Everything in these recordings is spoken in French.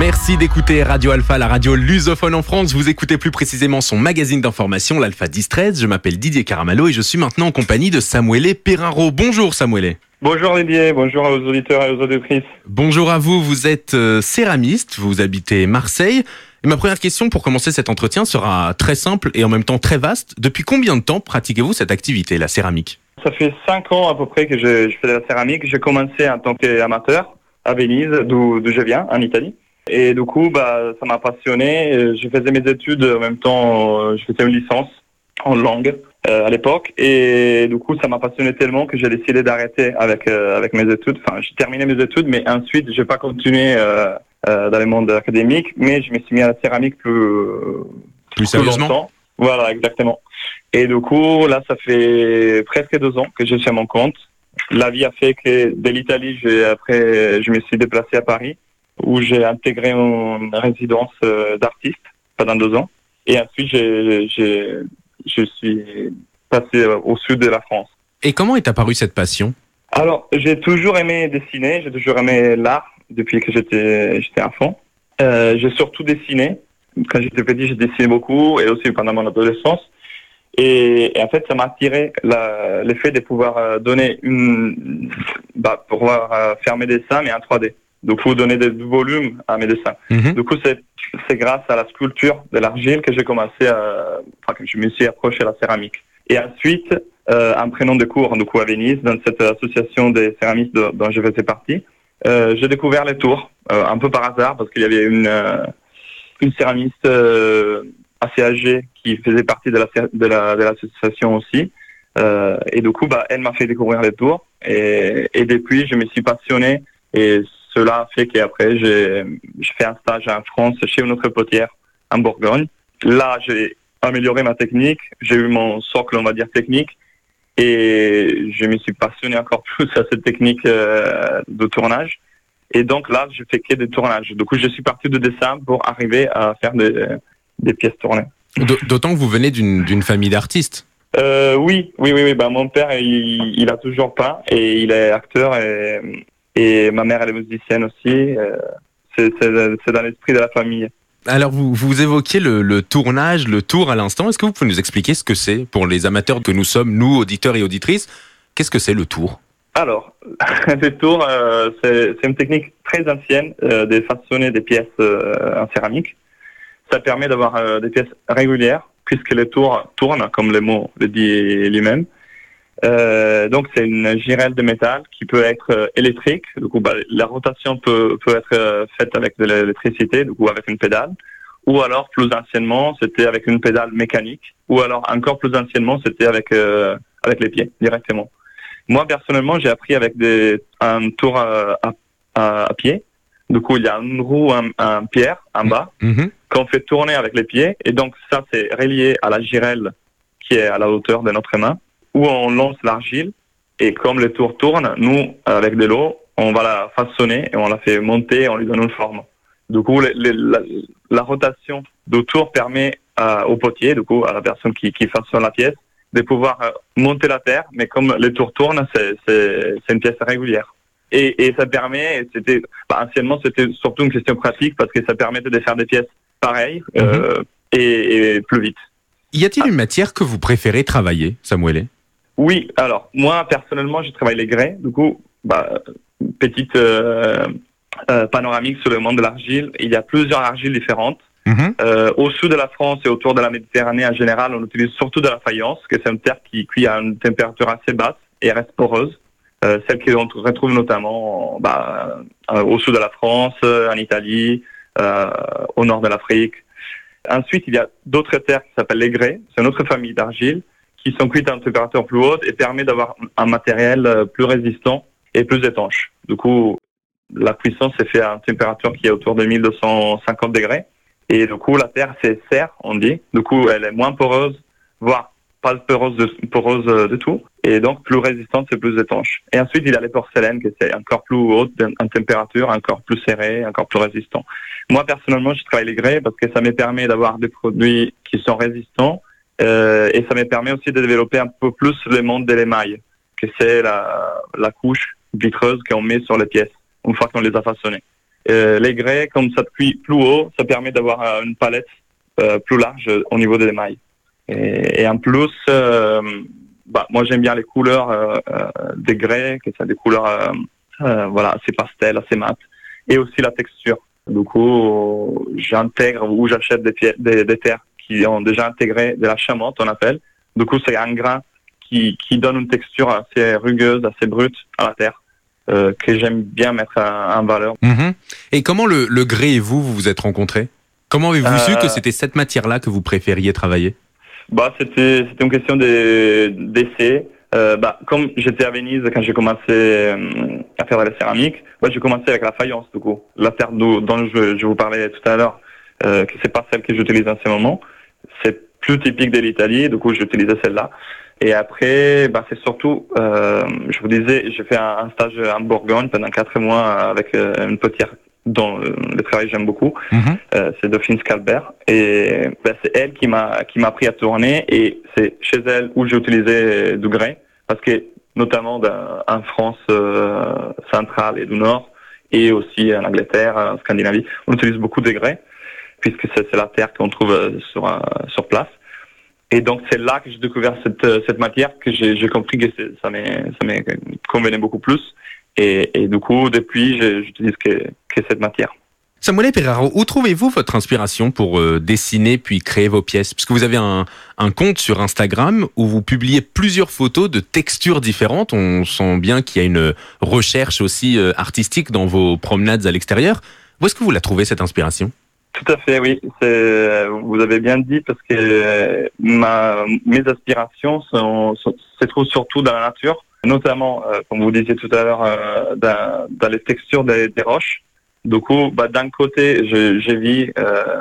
Merci d'écouter Radio Alpha, la radio lusophone en France. Vous écoutez plus précisément son magazine d'information, l'Alpha 10-13. Je m'appelle Didier Caramallo et je suis maintenant en compagnie de Samuele Perraro. Bonjour Samuele. Bonjour Didier, bonjour aux auditeurs et aux auditrices. Bonjour à vous, vous êtes céramiste, vous habitez Marseille. Et ma première question pour commencer cet entretien sera très simple et en même temps très vaste. Depuis combien de temps pratiquez-vous cette activité, la céramique ? Ça fait 5 ans à peu près que je fais de la céramique. J'ai commencé en tant qu'amateur à Venise, d'où je viens, en Italie. Et du coup, ça m'a passionné. Je faisais mes études en même temps, je faisais une licence en langue à l'époque. Et du coup, ça m'a passionné tellement que j'ai décidé d'arrêter avec mes études. Enfin, j'ai terminé mes études, mais ensuite, j'ai pas continué dans le monde académique. Mais je me suis mis à la céramique plus sérieusement. longtemps. Voilà, exactement. Et du coup, là, ça fait presque 2 ans que je suis à mon compte. La vie a fait que de l'Italie, je me suis déplacé à Paris, où j'ai intégré une résidence d'artiste pendant 2 ans. Et ensuite, je suis passé au sud de la France. Et comment est apparue cette passion ? Alors, j'ai toujours aimé dessiner, j'ai toujours aimé l'art depuis que j'étais enfant. J'ai surtout dessiné. Quand j'étais petit, j'ai dessiné beaucoup, et aussi pendant mon adolescence. Et en fait, ça m'a attiré l'effet de pouvoir donner pouvoir faire mes dessins, mais en 3D. Du coup, donner des volumes à mes dessins. Mm-hmm. Du coup, c'est grâce à la sculpture de l'argile que j'ai commencé que je me suis approché à la céramique. Et ensuite, en prenant des cours, du coup, à Venise, dans cette association des céramistes dont je faisais partie, j'ai découvert les tours, un peu par hasard, parce qu'il y avait une céramiste assez âgée qui faisait partie de l'association aussi. Et du coup, elle m'a fait découvrir les tours. Et depuis, je me suis passionné. Et cela a fait qu'après, j'ai fait un stage en France chez une autre potière en Bourgogne. Là, j'ai amélioré ma technique. J'ai eu mon socle, on va dire, technique. Et je me suis passionné encore plus à cette technique de tournage. Et donc là, je fais que des tournages. Du coup, je suis parti de dessin pour arriver à faire des pièces tournées. D'autant que vous venez d'une famille d'artistes. Oui. Mon père, il a toujours peint et il est acteur et ma mère, elle est musicienne aussi. C'est dans l'esprit de la famille. Alors, vous évoquiez le tournage, le tour à l'instant. Est-ce que vous pouvez nous expliquer ce que c'est pour les amateurs que nous sommes, nous, auditeurs et auditrices ? Qu'est-ce que c'est le tour ? Alors, le tour, c'est une technique très ancienne de façonner des pièces en céramique. Ça permet d'avoir des pièces régulières, puisque les tours tournent, comme le mot le dit lui-même. Donc, c'est une girelle de métal qui peut être électrique. Du coup, la rotation peut être faite avec de l'électricité, du coup, avec une pédale. Ou alors, plus anciennement, c'était avec une pédale mécanique. Ou alors, encore plus anciennement, c'était avec les pieds, directement. Moi, personnellement, j'ai appris avec un tour à pied. Du coup, il y a une roue en pierre en bas qu'on fait tourner avec les pieds. Et donc, ça, c'est relié à la girelle qui est à la hauteur de notre main, où on lance l'argile. Et comme les tours tournent, nous, avec de l'eau, on va la façonner et on la fait monter et on lui donne une forme. Du coup, la rotation du tour permet au potier, du coup, à la personne qui façonne la pièce, de pouvoir monter la terre, mais comme les tours tournent, c'est une pièce régulière. Et ça permet, anciennement, c'était surtout une question pratique parce que ça permettait de faire des pièces pareilles et plus vite. Y a-t-il une matière que vous préférez travailler, Samuele ? Oui, alors, moi, personnellement, je travaille les grès. Du coup, petite panoramique sur le monde de l'argile. Il y a plusieurs argiles différentes. Au sud de la France et autour de la Méditerranée en général, on utilise surtout de la faïence, que c'est une terre qui cuit à une température assez basse et reste poreuse. Celle qu'on retrouve notamment au sud de la France, en Italie, au nord de l'Afrique. Ensuite, il y a d'autres terres qui s'appellent les grès. C'est une autre famille d'argiles qui sont cuites à une température plus haute et permet d'avoir un matériel plus résistant et plus étanche. Du coup, la cuisson s'est faite à une température qui est autour de 1250 degrés. Et du coup, la terre, c'est serre, on dit. Du coup, elle est moins poreuse, voire pas poreuse de tout. Et donc, plus résistante, c'est plus étanche. Et ensuite, il y a les porcelaines, que c'est encore plus haute en température, encore plus serré, encore plus résistant. Moi, personnellement, je travaille les grès parce que ça me permet d'avoir des produits qui sont résistants. Et ça me permet aussi de développer un peu plus le monde de l'émail, que c'est la couche vitreuse qu'on met sur les pièces, une fois qu'on les a façonnées. Les grès, comme ça cuit plus haut, ça permet d'avoir une palette plus large au niveau des mailles. Et en plus, moi j'aime bien les couleurs des grès, que ça a des couleurs assez pastel, assez mat, et aussi la texture. Du coup, j'intègre ou j'achète des terres qui ont déjà intégré de la chamotte, on appelle. Du coup, c'est un grain qui donne une texture assez rugueuse, assez brute à la terre, que j'aime bien mettre en valeur. Mhm. Et comment le grès et vous vous êtes rencontrés? Comment avez-vous su que c'était cette matière-là que vous préfériez travailler? C'était une question d'essai. Comme j'étais à Venise quand j'ai commencé à faire de la céramique, j'ai commencé avec la faïence, du coup. La terre dont je vous parlais tout à l'heure, que c'est pas celle que j'utilise en ce moment. C'est plus typique de l'Italie, du coup j'utilisais celle-là. Et après, c'est surtout, je vous disais, j'ai fait un stage en Bourgogne pendant 4 mois avec une potière dont le travail j'aime beaucoup. C'est Dauphine Scalbert. Et c'est elle qui m'a appris à tourner, et c'est chez elle où j'ai utilisé du grès, parce que notamment en France centrale et du Nord, et aussi en Angleterre, en Scandinavie, on utilise beaucoup de grès, puisque c'est la terre qu'on trouve sur place. Et donc c'est là que j'ai découvert cette matière, que j'ai compris que ça me convenait beaucoup plus. Et du coup, depuis, j'utilise que cette matière. Samuele Peraro, où trouvez-vous votre inspiration pour dessiner puis créer vos pièces? Puisque vous avez un compte sur Instagram où vous publiez plusieurs photos de textures différentes. On sent bien qu'il y a une recherche aussi artistique dans vos promenades à l'extérieur. Où est-ce que vous la trouvez, cette inspiration? Tout à fait, oui. Vous avez bien dit, parce que mes aspirations se trouvent surtout dans la nature, notamment, comme vous disiez tout à l'heure, dans les textures des roches. Du coup, d'un côté, j'ai vu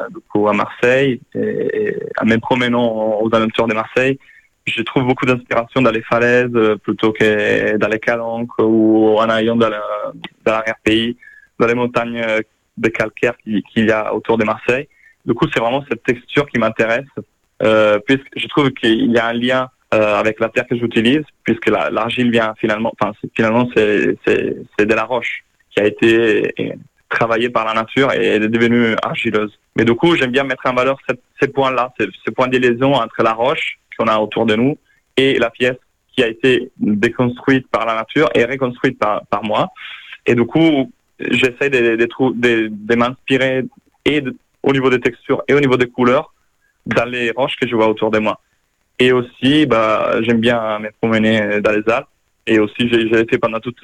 à Marseille, et en me promenant aux alentours de Marseille, je trouve beaucoup d'inspiration dans les falaises plutôt que dans les calanques, ou en allant dans l'arrière-pays, dans les montagnes de calcaire qu'il y a autour de Marseille. Du coup, c'est vraiment cette texture qui m'intéresse, puisque je trouve qu'il y a un lien avec la terre que j'utilise, puisque l'argile vient finalement c'est de la roche qui a été travaillée par la nature et est devenue argileuse. Mais du coup, j'aime bien mettre en valeur ces points-là, ces points de liaison entre la roche qu'on a autour de nous et la pièce qui a été déconstruite par la nature et reconstruite par moi. Et du coup, j'essaie de m'inspirer au niveau des textures et au niveau des couleurs dans les roches que je vois autour de moi. Et aussi, j'aime bien me promener dans les Alpes. Et aussi, j'ai été pendant toute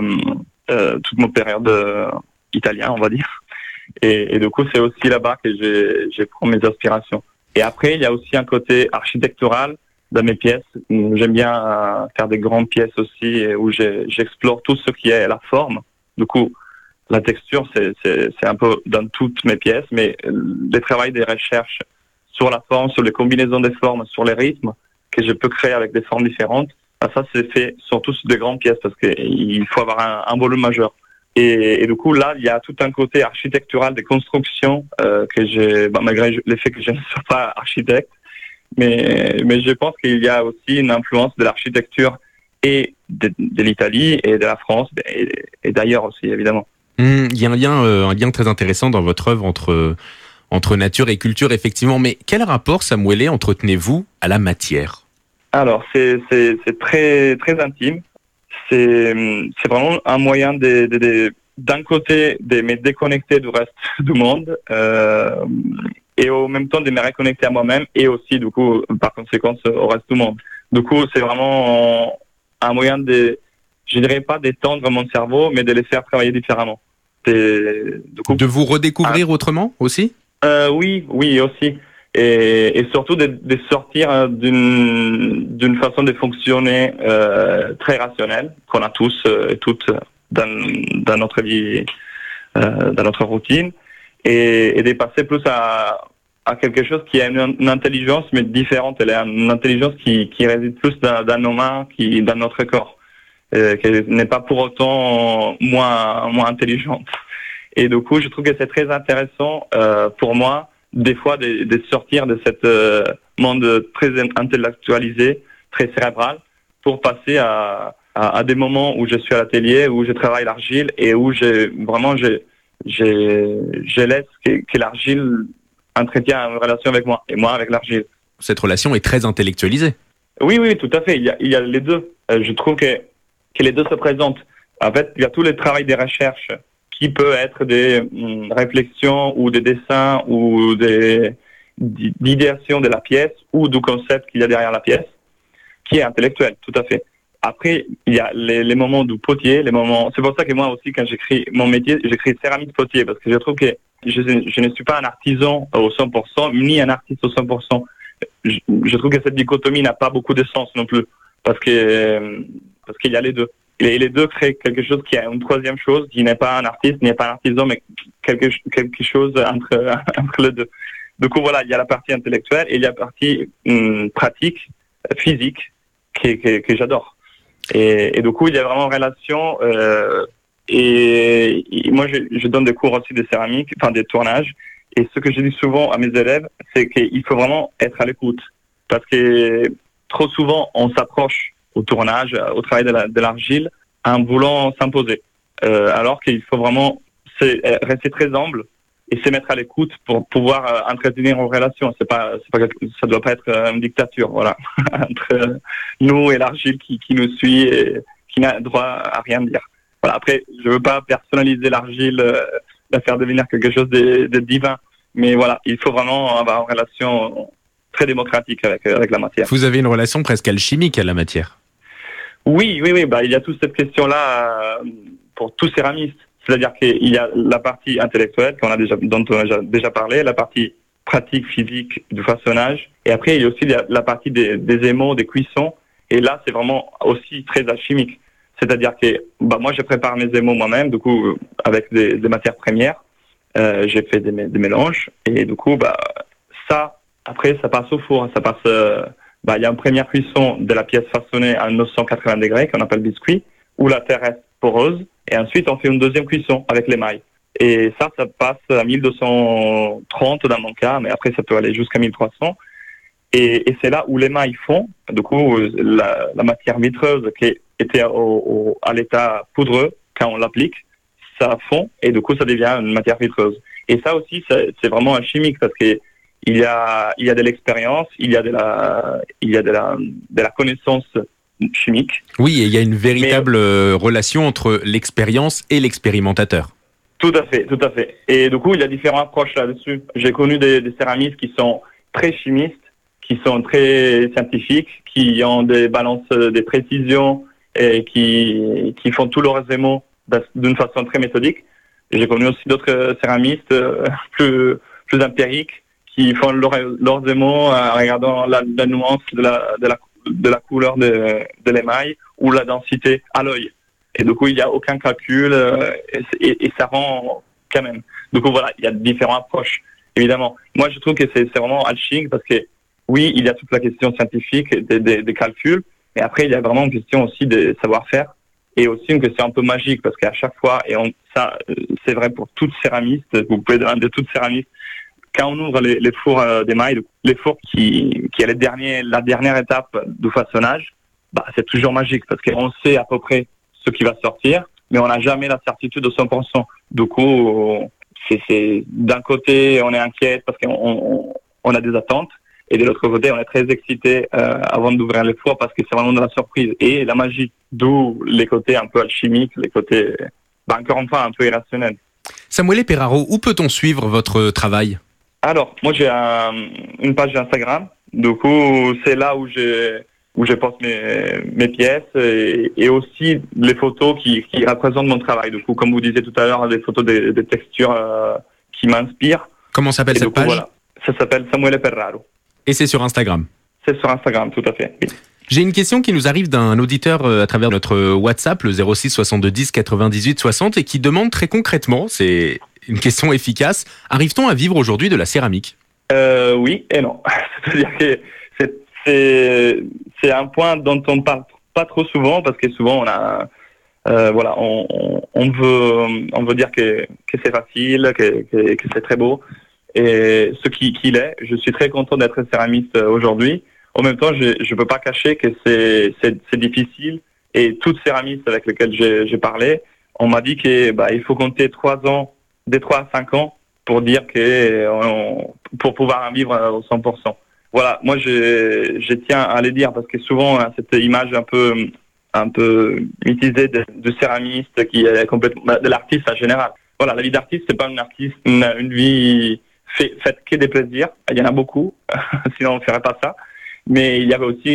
mon période italienne, on va dire. Et du coup, c'est aussi là-bas que je prends mes aspirations. Et après, il y a aussi un côté architectural dans mes pièces. J'aime bien faire des grandes pièces aussi, où j'explore tout ce qui est la forme. Du coup, la texture, c'est un peu dans toutes mes pièces, mais le travail des recherches sur la forme, sur les combinaisons des formes, sur les rythmes que je peux créer avec des formes différentes, ça c'est fait surtout sur des grandes pièces, parce qu'il faut avoir un volume majeur. Et du coup, là, il y a tout un côté architectural de construction que j'ai, malgré le fait que je ne sois pas architecte, mais je pense qu'il y a aussi une influence de l'architecture et de l'Italie et de la France et d'ailleurs aussi, évidemment. Il y a un lien très intéressant dans votre œuvre entre nature et culture, effectivement. Mais quel rapport, Samuele, entretenez-vous à la matière? Alors, c'est très, très intime. C'est vraiment un moyen d'un côté de me déconnecter du reste du monde et en même temps de me reconnecter à moi-même, et aussi, du coup, par conséquence, au reste du monde. Du coup, c'est vraiment un moyen je dirais pas d'étendre mon cerveau, mais de les faire travailler différemment. De vous redécouvrir autrement aussi? Oui, aussi. Et surtout de sortir d'une façon de fonctionner très rationnelle qu'on a tous et toutes dans notre vie, dans notre routine, et de passer plus à quelque chose qui a une intelligence mais différente. Elle a une intelligence qui réside plus dans nos mains, dans notre corps, qui n'est pas pour autant moins intelligente. Et du coup, je trouve que c'est très intéressant pour moi, des fois, de sortir de cette monde très intellectualisé, très cérébral, pour passer à des moments où je suis à l'atelier, où je travaille l'argile, et où j'ai je laisse que l'argile entretient une relation avec moi et moi avec l'argile. Cette relation est très intellectualisée. Oui, tout à fait. Il y a les deux. Je trouve que les deux se présentent. En fait, il y a tout le travail des recherches qui peut être des réflexions ou des dessins ou d'idéation de la pièce ou du concept qu'il y a derrière la pièce, qui est intellectuel, tout à fait. Après, il y a les moments du potier, les moments. C'est pour ça que moi aussi, quand j'écris mon métier, j'écris céramique potier, parce que je trouve que je ne suis pas un artisan au 100%, ni un artiste au 100%. Je trouve que cette dichotomie n'a pas beaucoup de sens non plus, parce qu'il y a les deux. Et les deux créent quelque chose qui a une troisième chose, qui n'est pas un artiste, n'est pas un artisan, mais quelque chose entre les deux. Du coup, voilà, il y a la partie intellectuelle et il y a la partie pratique, physique, que j'adore. Et du coup, il y a vraiment une relation. Et moi, je donne des cours aussi de céramique, enfin des tournages. Et ce que je dis souvent à mes élèves, c'est qu'il faut vraiment être à l'écoute. Parce que trop souvent, on s'approche au tournage, au travail de l'argile, en voulant s'imposer. Alors qu'il faut vraiment rester très humble et se mettre à l'écoute pour pouvoir entretenir une relation. Ça doit pas être une dictature, voilà, entre nous et l'argile qui nous suit et qui n'a droit à rien dire. Voilà. Après, je veux pas personnaliser l'argile, la faire devenir quelque chose de divin, mais voilà, il faut vraiment avoir une relation très démocratique avec la matière. Vous avez une relation presque alchimique à la matière. Oui. Bah, il y a toute cette question-là pour tout céramiste. C'est-à-dire qu'il y a la partie intellectuelle dont on a déjà parlé, la partie pratique, physique du façonnage, et après il y a aussi la partie des émaux, des cuissons. Et là, c'est vraiment aussi très alchimique. C'est-à-dire que moi, je prépare mes émaux moi-même, du coup, avec des matières premières. J'ai fait des mélanges, et du coup, ça, après, ça passe au four. Ça passe. Il y a une première cuisson de la pièce façonnée à 980 degrés, qu'on appelle biscuit, où la terre reste poreuse. Et ensuite, on fait une deuxième cuisson avec l'émail. Et ça passe à 1230 dans mon cas, mais après, ça peut aller jusqu'à 1300. Et c'est là où l'émail fond. Du coup, la matière vitreuse qui était à l'état poudreux, quand on l'applique, ça fond et du coup, ça devient une matière vitreuse. Et ça aussi, c'est vraiment alchimique parce que il y a de l'expérience, il y a de la connaissance chimique. Oui, et il y a une véritable relation entre l'expérience et l'expérimentateur. Tout à fait. Et du coup, il y a différentes approches là-dessus. J'ai connu des céramistes qui sont très chimistes, qui sont très scientifiques, qui ont des balances, des précisions et qui font tous leurs émaux d'une façon très méthodique. Et j'ai connu aussi d'autres céramistes plus empiriques qui font leurs émaux en regardant la nuance de la couleur de l'émail ou la densité à l'œil. Et du coup, il n'y a aucun calcul et ça rend quand même. Du coup, voilà, il y a différentes approches, évidemment. Moi, je trouve que c'est vraiment alchimique parce que, oui, il y a toute la question scientifique des calculs, mais après, il y a vraiment une question aussi de savoir-faire et aussi une question un peu magique parce qu'à chaque fois, ça, c'est vrai pour toute céramiste, vous pouvez demander toute céramiste, quand on ouvre les fours d'émail, les fours qui est la dernière étape du façonnage, c'est toujours magique parce qu'on sait à peu près ce qui va sortir, mais on n'a jamais la certitude de 100%. Du coup, c'est d'un côté, on est inquiet parce qu'on a des attentes, et de l'autre côté, on est très excité avant d'ouvrir les fours parce que c'est vraiment de la surprise et la magie, d'où les côtés un peu alchimiques, les côtés, encore une fois, un peu irrationnels. Samuele Perraro, où peut-on suivre votre travail ? Alors, moi, j'ai une page Instagram. Du coup, c'est là où je poste mes pièces et aussi les photos qui représentent mon travail. Du coup, comme vous disiez tout à l'heure, des photos des textures qui m'inspirent. Comment s'appelle cette page ? Voilà, ça s'appelle Samuele Perraro. Et c'est sur Instagram ? C'est sur Instagram, tout à fait. Oui. J'ai une question qui nous arrive d'un auditeur à travers notre WhatsApp, le 06 72 98 60, et qui demande très concrètement, c'est une question efficace, arrive-t-on à vivre aujourd'hui de la céramique ? Oui et non. C'est-à-dire que c'est un point dont on ne parle pas trop souvent parce que souvent on veut dire que c'est facile, que c'est très beau. Et ce qu'il est, je suis très content d'être céramiste aujourd'hui. En même temps, je peux pas cacher que c'est difficile. Et toutes céramistes avec lesquelles j'ai parlé, on m'a dit que il faut compter 3 ans des 3 à 5 ans pour dire pour pouvoir en vivre au 100%. Voilà, moi je tiens à le dire parce que souvent cette image un peu mitigée de céramiste qui est complètement de l'artiste en général. Voilà, la vie d'artiste, c'est pas une vie faite que des plaisirs. Il y en a beaucoup, sinon on ne ferait pas ça. Mais il y avait aussi,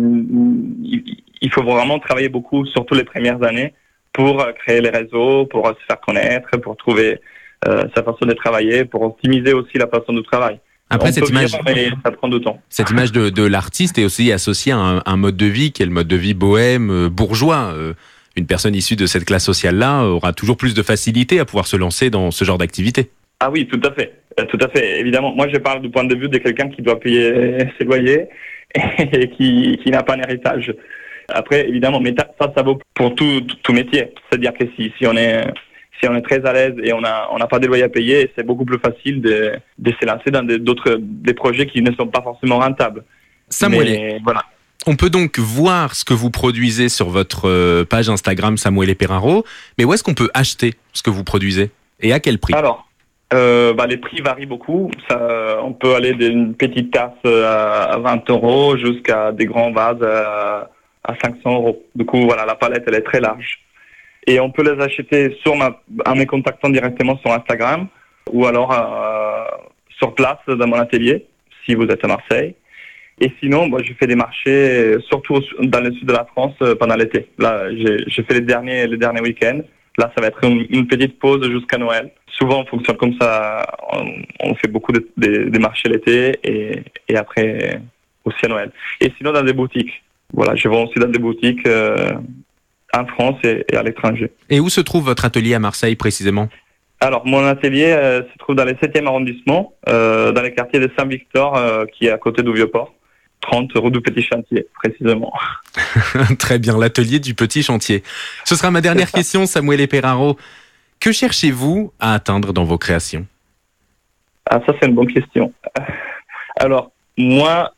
il faut vraiment travailler beaucoup, surtout les premières années, pour créer les réseaux, pour se faire connaître, pour trouver sa façon de travailler, pour optimiser aussi la façon de travail. Après, cette image, mais ça prend du temps. Cette image de l'artiste est aussi associée à un mode de vie qui est le mode de vie bohème, bourgeois. Une personne issue de cette classe sociale-là aura toujours plus de facilité à pouvoir se lancer dans ce genre d'activité. Ah oui, tout à fait. Tout à fait. Évidemment, moi je parle du point de vue de quelqu'un qui doit payer ses loyers et qui n'a pas un héritage. Après, évidemment, mais ça vaut pour tout métier. C'est-à-dire que si on est très à l'aise et on n'a pas de loyer à payer, c'est beaucoup plus facile de se lancer dans des projets qui ne sont pas forcément rentables. Samuel, voilà. On peut donc voir ce que vous produisez sur votre page Instagram Samuel Peraro, mais où est-ce qu'on peut acheter ce que vous produisez et à quel prix? Alors, les prix varient beaucoup. On peut aller d'une petite tasse à 20 € jusqu'à des grands vases à 500 €. Du coup, voilà, la palette, elle est très large. Et on peut les acheter en me contactant directement sur Instagram ou alors sur place dans mon atelier, si vous êtes à Marseille. Et sinon, je fais des marchés, surtout dans le sud de la France, pendant l'été. Là, j'ai fait les derniers week-ends. Là, ça va être une petite pause jusqu'à Noël. Souvent, on fonctionne comme ça. On fait beaucoup de marchés l'été et après aussi à Noël. Et sinon, dans des boutiques. Voilà, je vends aussi dans des boutiques en France et à l'étranger. Et où se trouve votre atelier à Marseille précisément? Alors, mon atelier se trouve dans le 7e arrondissement, dans le quartier de Saint-Victor, qui est à côté du Vieux-Port. 30 rue du Petit Chantier, précisément. Très bien, l'atelier du Petit Chantier. Ce sera ma dernière question, Samuel Peraro. Que cherchez-vous à atteindre dans vos créations? Ah, ça, c'est une bonne question. Alors, moi,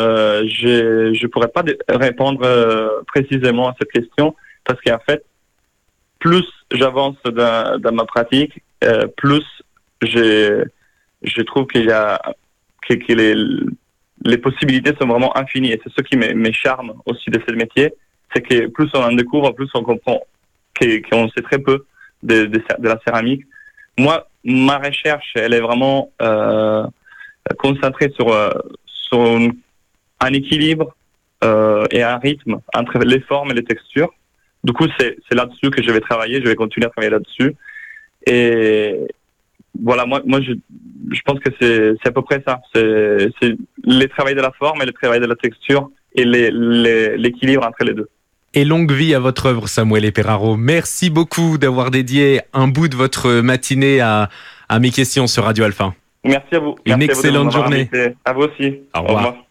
je pourrais pas répondre précisément à cette question parce qu'en fait, plus j'avance dans ma pratique, plus je trouve qu'il y a que les possibilités sont vraiment infinies. Et c'est ce qui me charme aussi de ce métier, c'est que plus on en découvre, plus on comprend qu'on sait très peu de la céramique. Moi, ma recherche, elle est vraiment concentrée sur un équilibre et un rythme entre les formes et les textures. Du coup, c'est là-dessus que je vais travailler, je vais continuer à travailler là-dessus. Et voilà, moi je pense que c'est à peu près ça. C'est le travail de la forme et le travail de la texture et l'équilibre entre les deux. Et longue vie à votre œuvre, Samuel Peraro. Merci beaucoup d'avoir dédié un bout de votre matinée à mes questions sur Radio Alpha. Merci à vous. Une excellente journée. À vous aussi. Au revoir.